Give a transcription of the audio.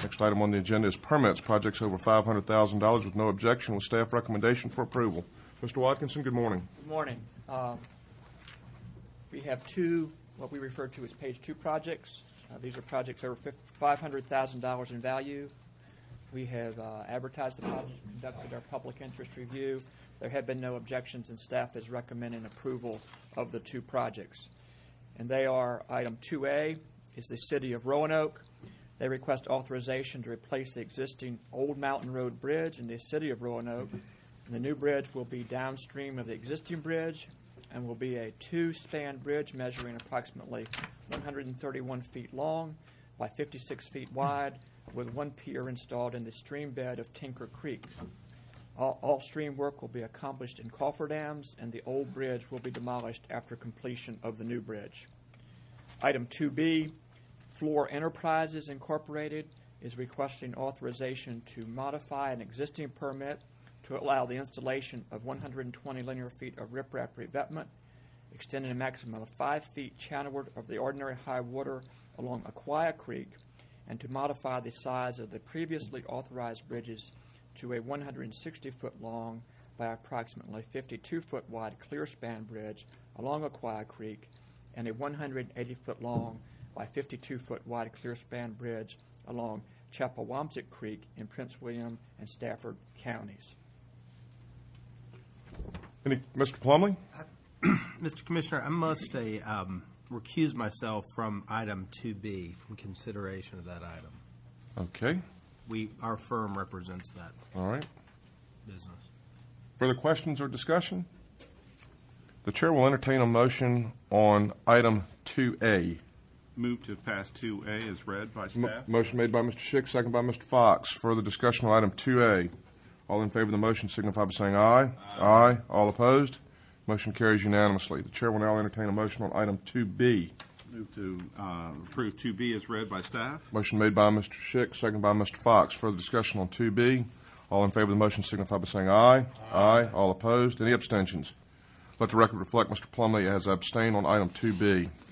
Next item on the agenda is permits, projects over $500,000 with no objection, with staff recommendation for approval. Mr. Watkinson, good morning. Good morning. We have two, what we refer to as page 2 projects. These are projects over $500,000 in value. We have advertised the project, conducted our public interest review. There have been no objections, and staff is recommending approval of the two projects. And they are item 2A is the City of Roanoke. They request authorization to replace the existing Old Mountain Road Bridge in the City of Roanoke. And the new bridge will be downstream of the existing bridge and will be a 2-span bridge measuring approximately 131 feet long by 56 feet wide, with one pier installed in the stream bed of Tinker Creek. All stream work will be accomplished in cofferdams, and the old bridge will be demolished after completion of the new bridge. Item 2B, Floor Enterprises Incorporated is requesting authorization to modify an existing permit to allow the installation of 120 linear feet of riprap revetment, extending a maximum of 5 feet channelward of the ordinary high water along Aquia Creek, and to modify the size of the previously authorized bridges to a 160-foot long by approximately 52-foot wide clear span bridge along Aquia Creek and a 180-foot long by 52-foot wide clear span bridge along Chapawamsick Creek in Prince William and Stafford counties. Mr. Plumlee? Mr. Commissioner, I must recuse myself from item 2B from consideration of that item. Okay. Our firm represents that All right. business. Further questions or discussion? The chair will entertain a motion on item 2A. Move to pass 2A as read by staff. Motion made by Mr. Schick, second by Mr. Fox. Further discussion on item 2A. All in favor of the motion signify by saying aye. Aye. All opposed? Motion carries unanimously. The chair will now entertain a motion on item 2B. Move to approve 2B as read by staff. Motion made by Mr. Schick, second by Mr. Fox. Further discussion on 2B. All in favor of the motion signify by saying aye. Aye. All opposed? Any abstentions? Let the record reflect Mr. Plumlee has abstained on item 2B.